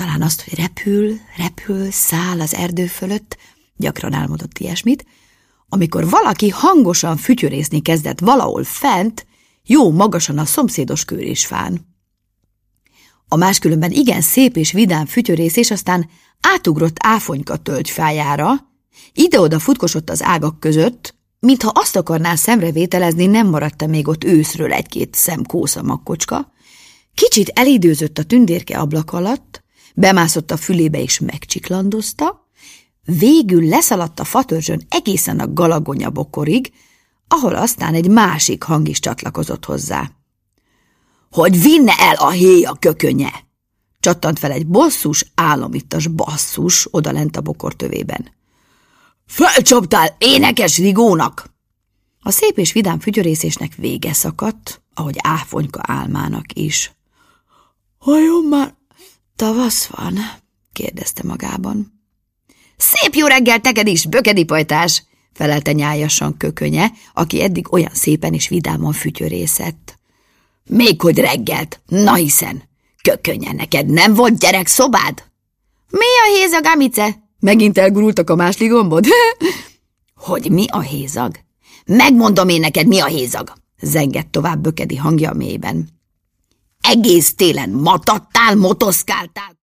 talán azt, hogy repül, száll az erdő fölött, gyakran álmodott ilyesmit, amikor valaki hangosan fütyörészni kezdett valahol fent, jó magasan a szomszédos kőrésfán. A máskülönben igen szép és vidám fütyörészés aztán átugrott Áfonyka tölgyfájára, ide-oda futkosott az ágak között, mintha azt akarná szemrevételezni, nem maradt még ott őszről egy-két szemkósza makkocska, kicsit elidőzött a tündérke ablak alatt, bemászott a fülébe és megcsiklandozta, végül leszaladt a fatörzsön egészen a Galagonya bokorig, ahol aztán egy másik hang is csatlakozott hozzá. Hogy vinne el a héja kökönye! Csattant fel egy bosszus, álomittas basszus odalent a bokor tövében. Felcsaptál énekes rigónak! A szép és vidám fütyörészésnek vége szakadt, ahogy Áfonyka álmának is. Vajon már tavasz van? Kérdezte magában. Szép jó reggel teked is, bökedipajtás! Felelte nyájasan Kökönye, aki eddig olyan szépen és vidáman fütyörészett. Méghogy reggelt, na hiszen, Kökönye, neked nem volt gyerekszobád? Mi a hézag, amice? Megint elgurultak a másli gombod? Hogy mi a hézag? Megmondom én neked, mi a hézag, zengett tovább Bökedi hangja a mélyben. Egész télen matattál, motoszkáltál,